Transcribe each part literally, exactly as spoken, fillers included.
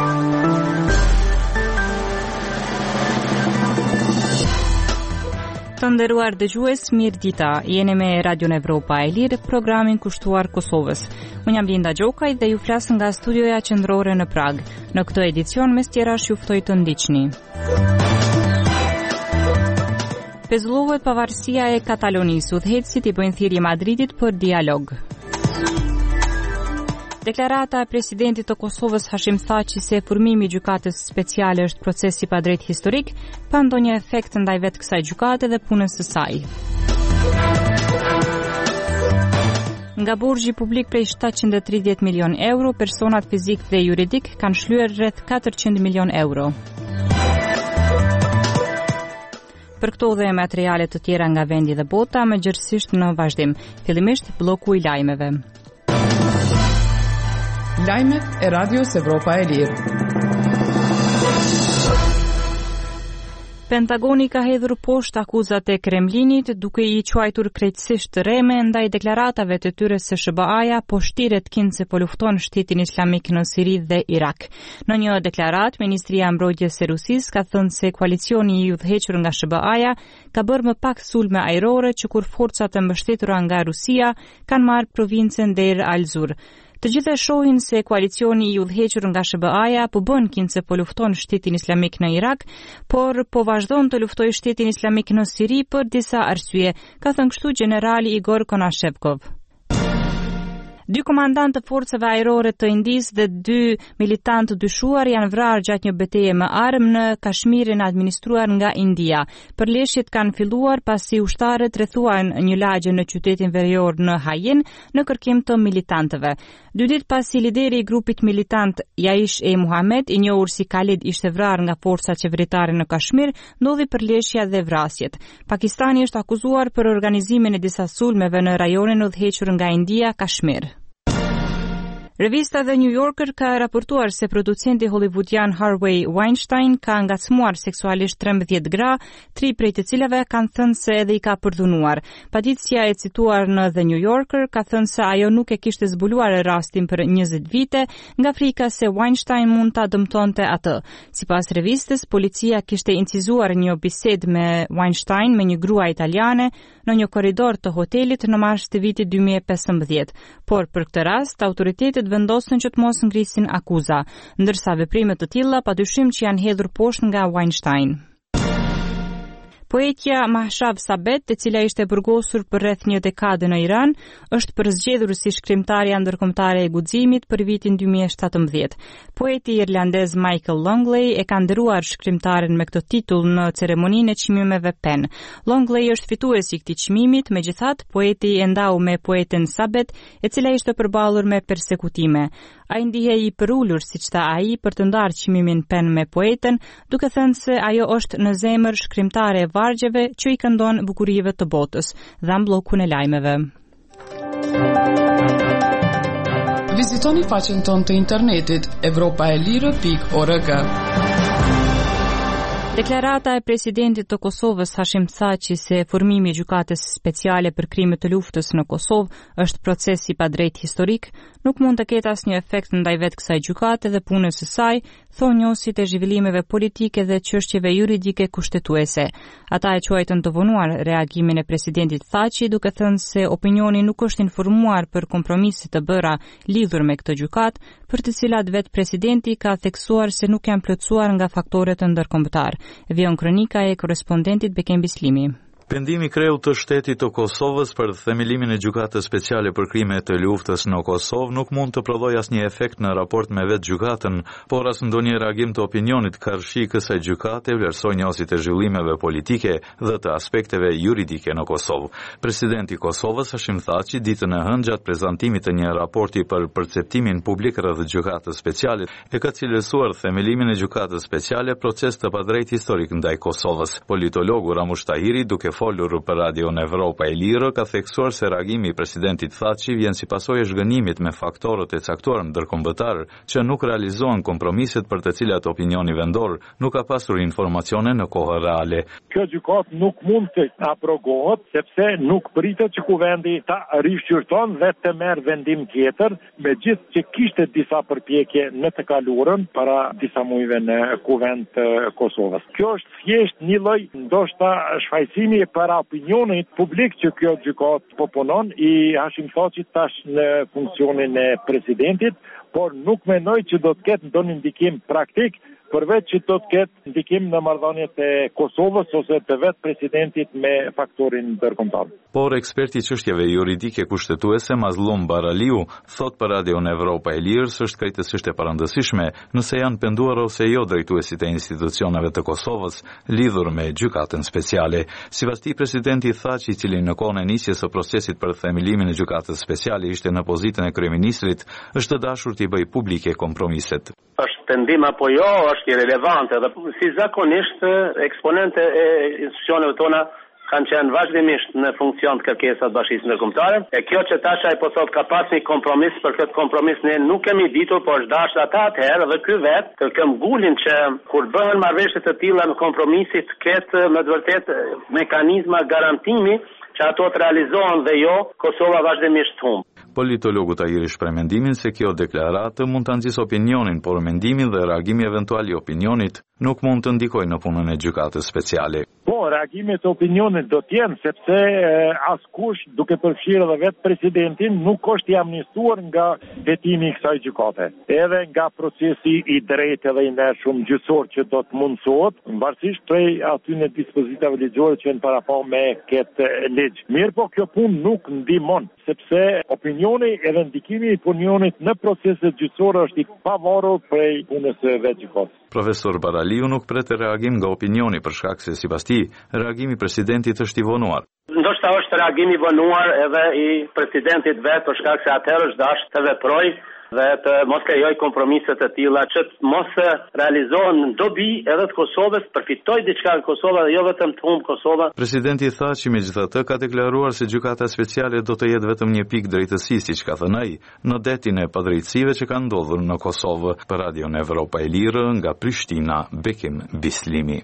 Të nderuar dëgjues, mirë dita. Jeni me Radio Evropa e Lirë, programin kushtuar Kosovës. Unë jam Linda Gjokaj dhe ju flas nga studioja qendrore në Prag. Në këtë edicion mes tjerash ju ftoj të ndiqni. Pezullohet pavarësia e Katalonisë, udhëheqësit i bëjnë thirrje Madridit për dialog. Deklarata e presidentit të Kosovës Hashim Thaçi se formimi i gjykatës speciale është proces i padrejtë historik, pa ndonjë efekt ndaj vetë kësaj gjykate dhe punës së saj. Nga burgji publik prej shtatëqind e tridhjetë milion euro, personat fizik dhe juridik kanë shlyer rreth katërqind milion euro. Për këto dhe materiale të tjera nga vendi dhe bota, më gjithësisht në vazhdim. Fillimisht bloku i lajmeve. Lajmet e Radios Evropa e Lirë. Pentagoni ka hedhur poshtë akuzat e Kremlinit duke i quajtur krejtësisht rreme ndaj deklaratave të tyre se S B A-ja po shtiret kinse po lufton shtetin islamik në Siri dhe Irak. Në një deklarat, Ministria e Mbrojtjes së Rusisë ka thënë se koalicioni i udhëhequr nga S B A-ja ka bërë më pak sulme ajrore që kur forcat e mbështetura nga Rusia kanë marrë provincën Deir al-Zur. Të gjithë shohin se koalicioni i udhëhequr nga S B A-ja po bën kinse po lufton shtetin islamik në Irak, por po vazhdon të luftojë shtetin islamik në Siri për disa arsye, ka thënë kështu generali Igor Konashevkov. Dy komandantë të forcave ajrore të Indisë dhe dy militantë dyshuar janë vrarë gjatë një betejë me armë në Kashmirin administruar nga India. Përleshjet kanë filluar pasi ushtarët rrethuan një lagje në qytetin verior në Hajen në kërkim të militantëve. Dy ditë pasi lideri i grupit militant Jaish e Muhammed, i njohur si Khalid, ishte vrarë nga forcat qeveritare në Kashmir, ndodhi përleshja dhe vrasjet. Pakistani është akuzuar për organizimin e disa sulmeve në rajonin udhëhequr nga India, Kashmir. Revista The New Yorker ka raportuar se producenti hollywoodian Harvey Weinstein ka ngacmuar seksualisht trembëdhjetë gra, tri prej të cilave kanë thënë se edhe i ka përdhunuar. Paditësia e cituar në The New Yorker ka thënë se ajo nuk e kishte zbuluar rastin për njëzet vite, nga frika se Weinstein mund ta dëmtonte atë. Sipas revistës, policia kishte incizuar një bisedë me Weinstein me një grua italiane në një korridor të hotelit në mars të vitit dy mijë e pesëmbëdhjetë, por për këtë rast autoritetet vendosën që të mos ngrisin akuza, ndërsa veprime të tilla padyshim që janë hedhur poshtë nga Weinstein. Poetja Mahshab Sabet, e cila ishte burgosur për rreth një dekadë në Iran, është përzgjedhur si shkrimtarja ndërkombëtare e guximit për vitin dy mijë e shtatëmbëdhjetë. Poeti irlandez Michael Longley e ka nderuar shkrimtaren me këtë titull në ceremoninë e çmimeve Pen. Longley është fituesi i këtij çmimit, megjithatë poeti e ndau me poeten Sabet, e cila ishte përballur me persekutime. Ai ndihej i përulur, siç tha ai, për të ndarë çmimin Pen me poeten, duke thënë se ajo është në zemër shkrimtare e vargjeve që i këndon bukurive të botës. Dham bllokun e lajmeve. Vizitoni faqen tonë të internetit evropa e lirë pikë org. Deklarata e presidentit të Kosovës Hashim Thaçi se formimi i gjykatës speciale për krime të luftës në Kosovë është proces i padrejtë historik, nuk mund të ketë asnjë efekt ndaj vetë kësaj gjykate dhe punës së saj, thonë njohësit e zhvillimeve politike dhe çështjeve juridike kushtetuese. Ata e quajtën të vonuar reagimin e presidentit Thaçi, duke thënë se opinioni nuk është informuar për kompromiset të bëra lidhur me këtë gjykatë, për të cilat vetë presidenti ka theksuar se nuk janë plotësuar nga faktorët ndërkombëtar. Vion kronika e korrespondentit Bekem Bislimi. Pendimi kreu të shtetit të Kosovës për themelimin e gjykatës speciale për krime të luftës në Kosovë nuk mund të prodhojë asnjë efekt në raport me vetë gjykatën, por as ndonjë reagim të opinionit karshi kësaj gjykate vlerësoi njohësit e zhvillimeve politike dhe të aspekteve juridike në Kosovë. Presidenti i Kosovës Hashim Thaçi ditën e hënë gjatë prezantimit të një raporti për perceptimin publik rreth gjykatës speciale e ka cilësuar themelimin e gjykatës speciale proces të padrejtë historik ndaj Kosovës. Politologu Ramush Tahiri, duke duke folur për Radion Evropa e Lirë, ka theksuar se reagimi i presidentit Thaçi vjen si pasojë e zhgënimit me faktorët e caktuar ndërkombëtar që nuk realizohen kompromiset për të cilat opinioni vendor nuk ka pasur informacione në kohë reale. Kjo gjykat nuk mund të abrogohet sepse nuk pritet që kuvendi ta rishqyrton dhe të merr vendim tjetër, megjithë që kishte disa përpjekje në të kaluarën para disa muajve në kuvend të Kosovës. Kjo është thjesht një lloj ndoshta shfaqësimi para opinionit publik që kjo gjykat po punon i Hashim Thaçit tash në funksionin e presidentit, por nuk mendoj që do të ketë ndonjë ndikim praktik përveç që do të ketë ndikim në marrëdhëniet e Kosovës ose të vetë presidentit me faktorin ndërkombëtar. Por eksperti i çështjeve juridike kushtetuese Mazlum Baraliu thot për Radion Evropa e Lirë se është krejtësisht e parëndësishme nëse janë penduar ose jo drejtuesit e institucioneve të Kosovës lidhur me gjykatën speciale. Sipas tij, presidenti Thaçi, i cili në kohën e nisjes së procesit për themellimin e gjykatës speciale ishte në pozitën e kryeministrit, është dashur t'i bëjë publike kompromiset. Është pendim apo jo, është irelevante dhe si zakonisht eksponente e institucioneve tona kanë qenë vazhdimisht në funksion të kërkesat bashkisë ndërkombëtare. E kjo që tash ai po thot ka pas një kompromis, për këtë kompromis ne nuk kemi ditur, por është dashur ata atëherë dhe ky vet kërkëm gulin që kur bëhen marrëveshje të tilla në kompromisit ketë me të vërtetë mekanizma garantimi që ato të realizohen dhe jo Kosova vazhdimisht humb. Politologu Tahiri shpreh mendimin se kjo deklaratë mund ta nxjisë opinionin, por mendimin dhe reagimi eventual i opinionit nuk mund të ndikojë në punën e gjykatës speciale. Po, reagimet e opinionit do të jenë sepse askush, duke përfshirë edhe vetë presidentin, nuk është i amnistuar nga hetimi i kësaj gjykate. Edhe nga procesi i drejtë dhe i ndershëm gjyqësor që do të mundsohet, varësisht prej atyre dispozitave ligjore që janë paraqur me këtë ligj. Mirë, po kjo punë nuk ndihmon, sepse opinioni edhe ndikimi i opinionit në proceset gjyqësore është i pavarur prej punës së vetë gjykatës. Profesor Baraliu nuk pret reagim nga opinioni për shkak se sipas tij, reagimi i presidentit është i vonuar. Ndoshta është reagim i vonuar edhe i presidentit vetë për shkak se atëherë është dashur të veprojë dhe të mos krijoj kompromise të tilla që mos realizohen në dobi edhe të Kosovës, përfitoj diçka në Kosovë dhe jo vetëm të humb Kosova. Presidenti Thaçi megjithatë ka deklaruar se gjykata speciale do të jetë vetëm një pikë drejtësisë, siç ka thënë ai, në detin e padrejtësive që kanë ndodhur në Kosovë. Për Radion Evropa e Lirë nga Prishtina, Bekim Bislimi.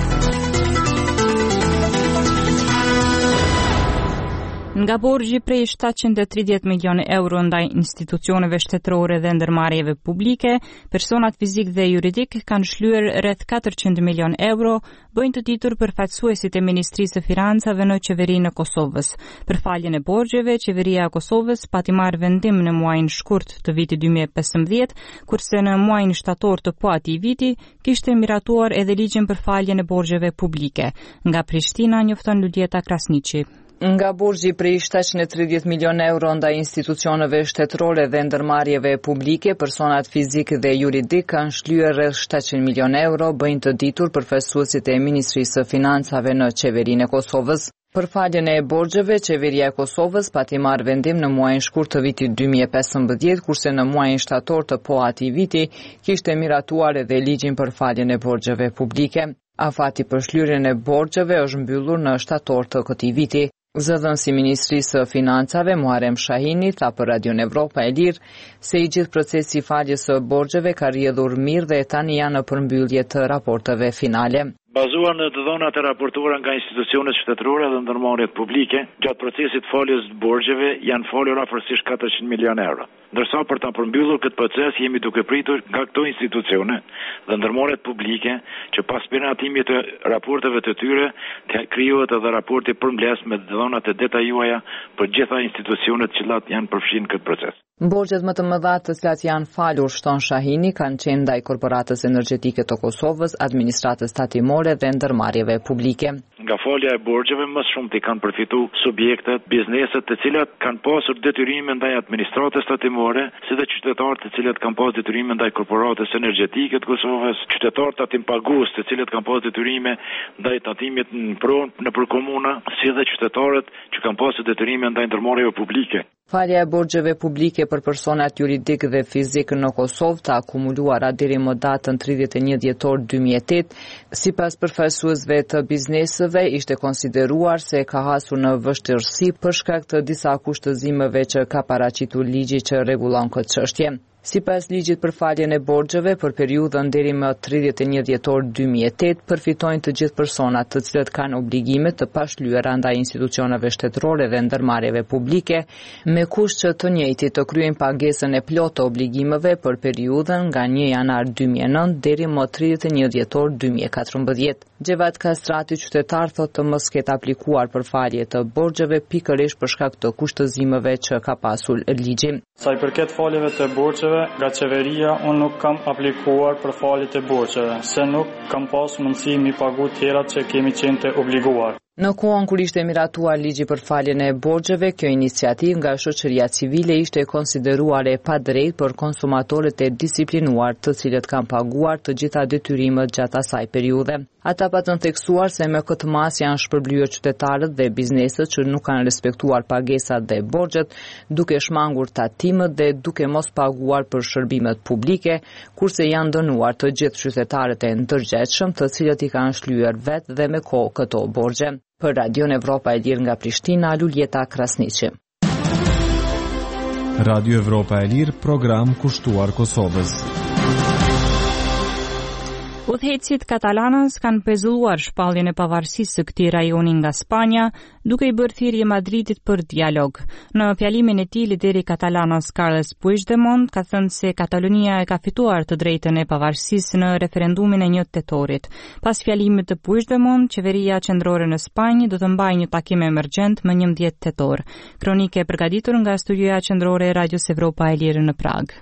Nga borxhi prej shtatëqind e tridhjetë milion euro ndaj institucioneve shtetërore dhe ndërmarrjeve publike, personat fizik dhe juridik kanë shlyer rreth katërqind milion euro, bëjnë të ditur përfaqësuesit e Ministrisë së Financave në qeverinë e Kosovës. Për faljen e borxheve, qeveria e Kosovës pati marrë vendim në muajin shkurt të vitit dy mijë e pesëmbëdhjetë, kurse në muajin shtator të poatij viti kishte miratuar edhe ligjin për faljen e borxheve publike. Nga Prishtina njofton Ludieta Krasniqi. Nga borxhi prej shtatëqind e tridhjetë milion euro ndaj institucioneve shtetërore dhe ndërmarrjeve publike, personat fizik dhe juridik kanë shlyer rreth shtatëqind milion euro, bëjnë të ditur përfaqësuesit e Ministrisë së Financave në qeverinë e Kosovës. Për faljen e borxheve, qeveria e Kosovës pati marrë vendim në muajin shkurt të vitit dy mijë e pesëmbëdhjetë, kurse në muajin shtator të poatij viti kishte miratuar edhe ligjin për faljen e borxheve publike. Afati për shlyerjen e borxheve është mbyllur në shtator të këtij viti. Zëdhënësi i Ministrisë së Financave Muharrem Shahini tha për Radion Evropa e Lirë se i gjithë procesi i faljes së borxheve ka rrjedhur mirë dhe tani janë në përmbyllje të raporteve finale. Bazuar në të dhënat e raportuara nga institucionet shtetërore dhe ndërmarrjet publike, gjatë procesit faljes së borxheve janë falur afërsisht katërqind milion euro. Ndërsa për ta përmbyllur këtë proces jemi duke pritur nga këto institucione dhe ndërmarrjet publike që pas piratimit të raporteve të tyre të krijohet edhe raporti përmbledhës me dhënat e detajuara për gjitha institucionet që janë përfshirë në këtë proces. Borxhet më të mëdha të cilat janë falur, shton Shahini, kanë qenë ndaj Korporatës Energjetike të Kosovës, administratës tatimore dhe ndërmarrjeve publike. Nga falja e borxheve më shumë të kanë përfituar subjektet, bizneset të cilat kanë pasur detyrime ndaj administratës tatimore, si dhe qytetarët të cilët kanë pasur detyrime ndaj Korporatës Energjetike të Kosovës, qytetarët tatim pagues të cilët kanë pasur detyrime ndaj tatimit në pronë nëpër komuna, si dhe qytetarët që kanë pasur detyrime ndaj ndërmarrjeve publike. Falja e borxheve publike për personat juridik dhe fizik në Kosovë të akumuluara deri më datën tridhjetë e një dhjetor dy mijë e tetë, sipas përfaqësuesve të bizneseve dhe ishte konsideruar se ka hasur në vështirësi për shkak të disa kushtëzimeve që ka paraqitur ligji që rregullon këtë çështje. Sipas ligjit për faljen e borxheve për periudhën deri më tridhjetë e një dhjetor dy mijë e tetë, përfitojnë të gjithë personat të cilët kanë obligime të pashlyera ndaj institucioneve shtetërore dhe ndërmarrjeve publike, me kusht që të njëjtit të kryejnë pagesën e plotë të obligimeve për periudhën nga një janar dy mijë e nëntë deri më tridhjetë e një dhjetor dy mijë e katërmbëdhjetë. Xhevat Kastrati, qytetar, thotë të mos ketë aplikuar për falje të borxheve pikërisht për shkak të kushtëzimeve që ka pasur ligji. Sa i përket faljeve të borxheve, nga qeveria unë nuk kam aplikuar për faljet e borxheve, se nuk kam pas mundësi mi pagu tjerat që kemi qenë të obliguar. Në kohën kur ishte miratuar ligji për faljen e borxheve, kjo iniciativë nga shoqëria civile ishte konsideruar e padrejtë për konsumatorët e disiplinuar, të cilët kanë paguar të gjitha detyrimet gjatë asaj periudhe. Ata patën theksuar se me këtë mas janë shpërblyer qytetarët dhe bizneset që nuk kanë respektuar pagesat dhe borxhet, duke shmangur tatimet dhe duke mos paguar për shërbimet publike, kurse janë dënuar të gjithë qytetarët e ndërgjegjshëm, të cilët i kanë shlyer vetë dhe me kohë këto borxhe. Për Radion Evropa e Lirë nga Prishtina, Luljeta Krasniqi. Radio Evropa e Lirë, program kushtuar Kosovës. Udhëheqësit katalanës kanë pezulluar shpalljen e pavarësisë së këtij rajoni nga Spanja, duke i bërë thirrje Madridit për dialog. Në fjalimin e tij, lideri katalanës Carles Puigdemont ka thënë se Katalonia e ka fituar të drejtën e pavarësisë në referendumin e një tetorit. Pas fjalimit të Puigdemont, qeveria qendrore në Spanjë do të mbajë një takim emergjent më njëmbëdhjetë tetor. Kronike e përgatitur nga studioja qendrore e Radios Evropa e Lirë në Prag.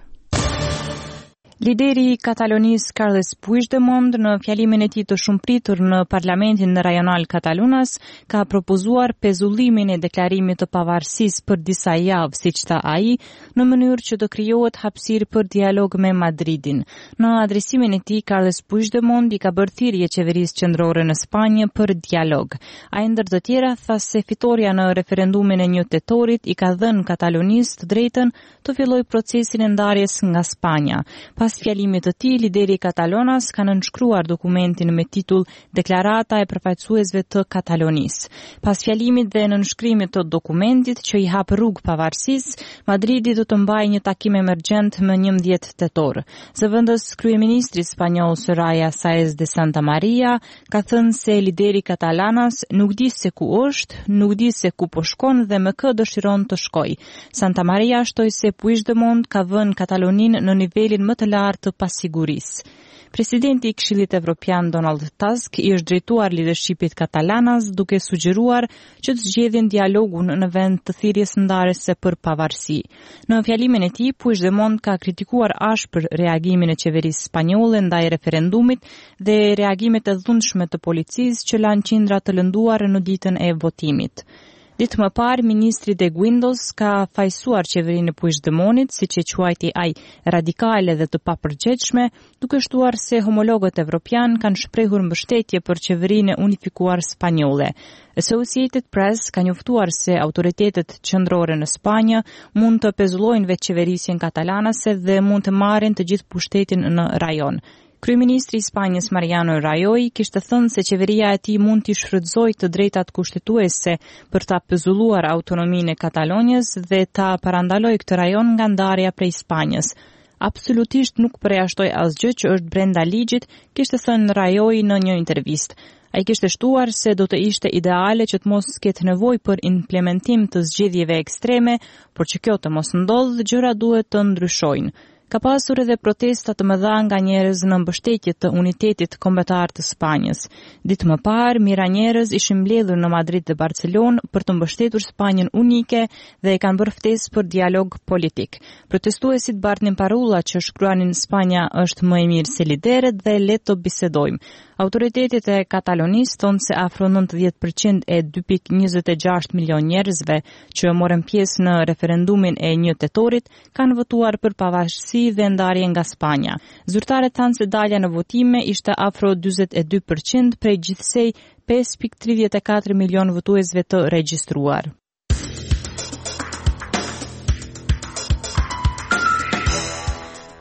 Lideri i Katalonisë Carles Puigdemont në fjalimin e tij të shumëpritur në Parlamentin Rajonal Katalunas ka propozuar pezullimin e deklarimit të pavarësisë për disa javë, siç tha ai, në mënyrë që të krijohet hapësirë për dialog me Madridin. Në adresimin e tij, Carles Puigdemont i ka bërë thirrje qeverisë qendrore në Spanjë për dialog. Ai ndër të tjera tha se fitoria në referendumin e një tetorit i ka dhënë Katalonisë të drejtën të fillojë procesin e ndarjes nga Spanja. Pas fjalimit të tij, lideri i Katalonas ka nënshkruar dokumentin me titull Deklarata e përfaqësuesve të Katalonisë. Pas fjalimit dhe nënshkrimit të dokumentit që i hap rrugë pavarësisë, Madridi do të mbajë një takim emergjent më njëmbëdhjetë tetor. Zëvendës kryeministri spanjoll Soraya Sáenz de Santamaría ka thënë se lideri Katalanas nuk di se ku është, nuk di se ku po shkon dhe me kë dëshiron të shkojë. Santamaría shtoi se Puigdemont ka vënë Kataloninë në nivelin më të lartë të pasigurisë. Presidenti i Këshillit Evropian Donald Tusk i është drejtuar leadershipit katalanas duke sugjeruar që të zgjedhin dialogun në vend të thirrjes ndarëse për pavarësi. Në fjalimin e tij, Puigdemont ka kritikuar ashpër reagimin e qeverisë spanjolle ndaj referendumit dhe reagimet e dhunshme të policisë që lanë qindra të lënduar në ditën e votimit. Ditë më parë, ministri de Guindos ka fajsuar qeverinë e Puigdemontit, siç e quajti ai, radikale dhe të papërgjegjshme, duke shtuar se homologët evropian kanë shprehur mbështetje për qeverinë e unifikuar spanjolle. Associated Press ka njoftuar se autoritetet qendrore në Spanjë mund të pezullojnë vetë qeverisjen katalanase dhe mund të marrin të gjithë pushtetin në rajon. Kryeministri i Spanjës Mariano Rajoy kishte thënë se qeveria e tij mund t'i shfrytëzojë të drejtat kushtetuese për ta pezulluar autonominë e Katalonjës dhe ta parandalojë këtë rajon nga ndarja prej Spanjës. Absolutisht nuk përjashtoj asgjë që është brenda ligjit, kishte thënë Rajoy në një intervistë. Ai kishte shtuar se do të ishte ideale që të mos ketë nevojë për implementim të zgjedhjeve ekstreme, por që kjo të mos ndodhë, gjërat duhet të ndryshojnë. Ka pasur edhe protesta të mëdha nga njerëz në mbështetje të unitetit kombëtar të Spanjës. Ditë më parë, mijëra njerëz ishin mbledhur në Madrid dhe Barcelonë për të mbështetur Spanjën unike dhe e kanë bërë ftesë për dialog politik. Protestuesit bartnin parulla që shkruanin Spanja është më e mirë se lideret dhe le të bisedojmë. Autoritetet e Katalonisë thonë se afro nëntëdhjetë përqind e dy pikë njëzet e gjashtë milion njerëzve që morën pjesë në referendumin e një tetorit kanë votuar për pavarësi dhe ndarje nga Spanja. Zyrtarët thanë se dalja në votime ishte afro dyzet e dy përqind prej gjithsej pesë pikë tridhjetë e katër milion votuesve të regjistruar.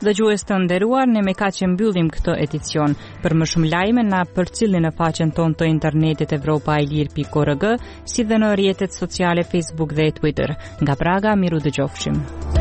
Dëgjues të nderuar, ne me kaq e mbyllim këtë edicion. Për më shumë lajme na përcjellni në faqen tonë të internetit evropa e lirë pikë org, si dhe në rrjetet sociale Facebook dhe Twitter. Nga Praga, miru dëgjofshim.